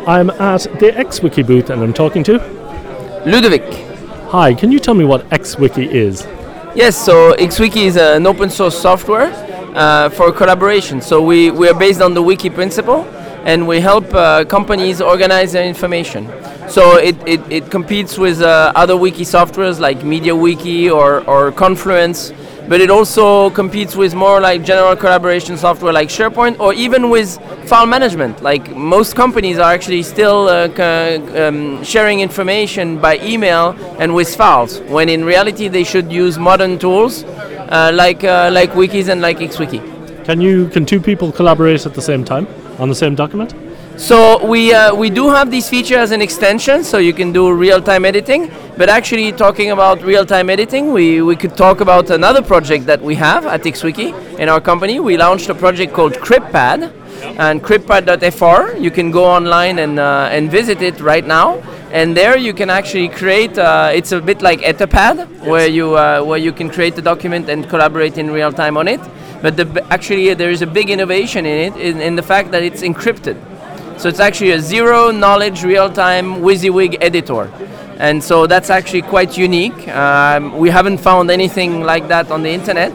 I'm at the XWiki booth and I'm talking to Ludovic. Hi, can you tell me what XWiki is? Yes, so XWiki is an open source software for collaboration. So we are based on the wiki principle, and we help companies organize their information. So it competes with other wiki softwares like MediaWiki or Confluence, but it also competes with more like general collaboration software like SharePoint, or even with file management. Like most companies are actually still sharing information by email and with files, when in reality they should use modern tools like wikis and like XWiki. Can two people collaborate at the same time on the same document? So we do have this feature as an extension, so you can do real-time editing. But actually, talking about real-time editing, we could talk about another project that we have at XWiki in our company. We launched a project called CryptPad, and cryptpad.fr. You can go online and visit it right now. And there you can actually create. It's a bit like Etherpad, where you can create a document and collaborate in real time on it. But actually, there is a big innovation in it, in the fact that it's encrypted. So it's actually a zero-knowledge, real-time WYSIWYG editor. And so that's actually quite unique. We haven't found anything like that on the internet.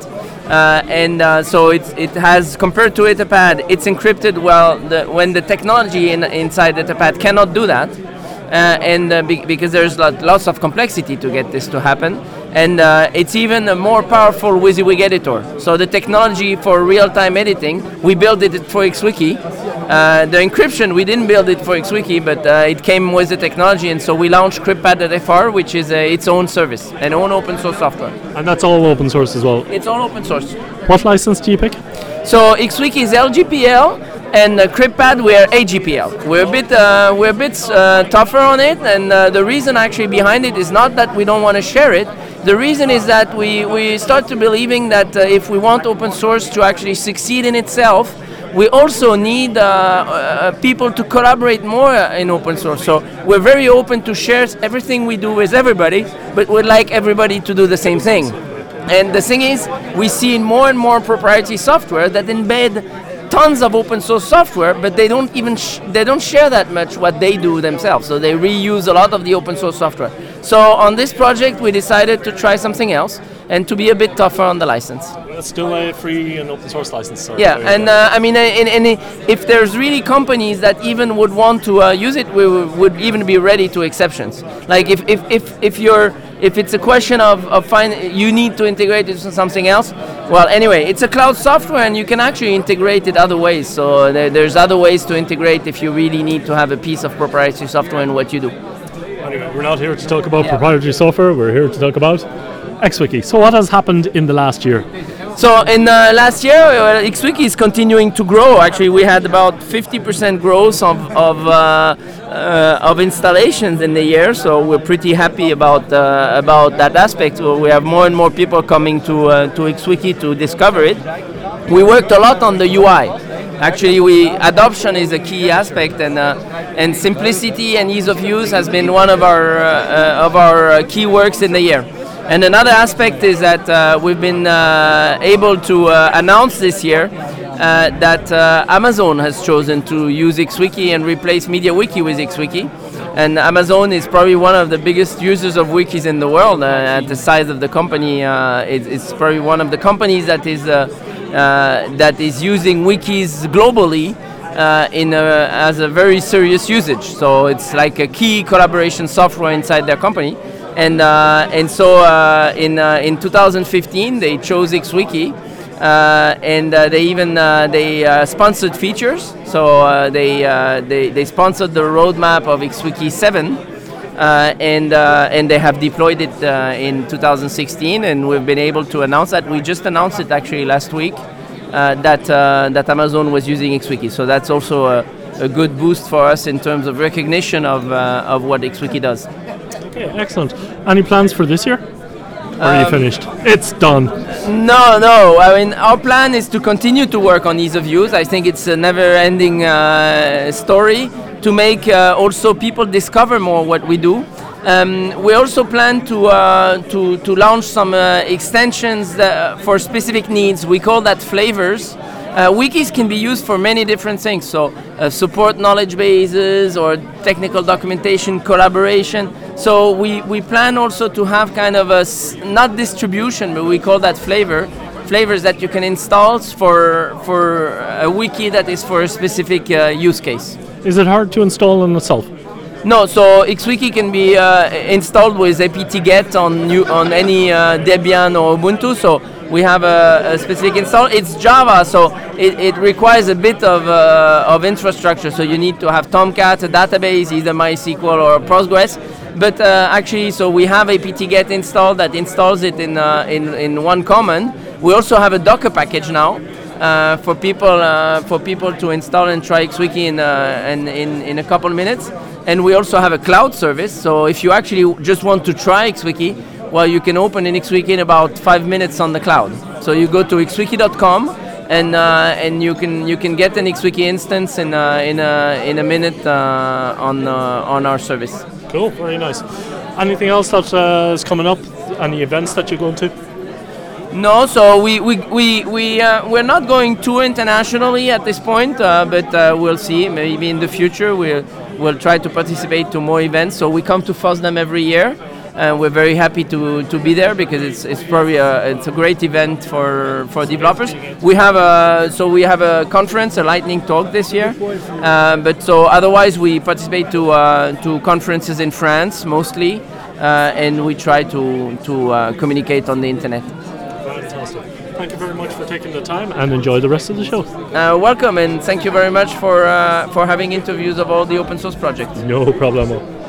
So it has, compared to Etherpad, it's encrypted well when the technology inside Etherpad cannot do that. Because there's lots of complexity to get this to happen. And it's even a more powerful WYSIWYG editor. So the technology for real-time editing, we built it for XWiki. The encryption, we didn't build it for XWiki, but it came with the technology, and so we launched CryptPad.fr, which is its own service, an own open source software. And that's all open source as well? It's all open source. What license do you pick? So XWiki is LGPL, and CryptPad we're AGPL. We're a bit tougher on it, and the reason actually behind it is not that we don't want to share it. The reason is that we start to believing that if we want open source to actually succeed in itself, we also need people to collaborate more in open source. So we're very open to share everything we do with everybody, but we'd like everybody to do the same thing. And the thing is, we see more and more proprietary software that embed tons of open source software, but they don't even they don't share that much what they do themselves. So they reuse a lot of the open source software. So on this project, we decided to try something else and to be a bit tougher on the license. It's still a free and open source license. So yeah, and I mean, if there's really companies that even would want to use it, we would even be ready to exceptions. Like if it's a question of you need to integrate it with something else. Well, anyway, it's a cloud software, and you can actually integrate it other ways. So there's other ways to integrate if you really need to have a piece of proprietary software in what you do. Anyway, we're not here to talk about proprietary software. We're here to talk about XWiki. So what has happened in the last year? So in last year, XWiki is continuing to grow. Actually, we had about 50% growth of installations in the year. So we're pretty happy about that aspect. We have more and more people coming to XWiki to discover it. We worked a lot on the UI. Actually, adoption is a key aspect, and simplicity and ease of use has been one of our key works in the year. And another aspect is that we've been able to announce this year that Amazon has chosen to use XWiki and replace MediaWiki with XWiki. And Amazon is probably one of the biggest users of wikis in the world. At the size of the company, it's probably one of the companies that is using wikis globally as a very serious usage. So it's like a key collaboration software inside their company. And so in 2015 they chose XWiki, and they even sponsored features. So they sponsored the roadmap of XWiki 7, and they have deployed it in 2016, and we've been able to announce that. We just announced it actually last week that Amazon was using XWiki. So that's also a good boost for us in terms of recognition of what XWiki does. Okay, excellent. Any plans for this year? Or are you finished? It's done. No. I mean, our plan is to continue to work on ease of use. I think it's a never-ending story to make also people discover more what we do. We also plan to launch some extensions for specific needs. We call that flavors. Wikis can be used for many different things. So support knowledge bases or technical documentation, collaboration. So we plan also to have kind of not distribution, but we call that flavors that you can install for a wiki that is for a specific use case. Is it hard to install in itself? No, so XWiki can be installed with apt-get on any Debian or Ubuntu. So we have a specific install. It's Java, so it requires a bit of infrastructure. So you need to have Tomcat, a database, either MySQL or Postgres. But actually, so we have apt-get installed that installs it in one command. We also have a Docker package now for people to install and try XWiki in a couple minutes. And we also have a cloud service. So if you actually just want to try XWiki, well, you can open an XWiki in about 5 minutes on the cloud. So you go to xwiki.com and you can get an XWiki instance in a minute on our service. Cool, very nice. Anything else that is coming up? Any events that you're going to? No, so we're not going too internationally at this point, but we'll see. Maybe in the future we'll try to participate to more events. So we come to FOSDEM every year, and we're very happy to be there because it's probably it's a great event for developers. We have a conference, a lightning talk this year, but so otherwise we participate to conferences in France mostly, and we try to communicate on the internet. Thank you very much for taking the time and enjoy the rest of the show. Welcome, and thank you very much for having interviews of all the open source projects. No problemo.